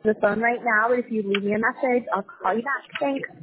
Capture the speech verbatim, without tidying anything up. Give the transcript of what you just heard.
the phone right now, but if you leave me a message, I'll call you back. Thanks.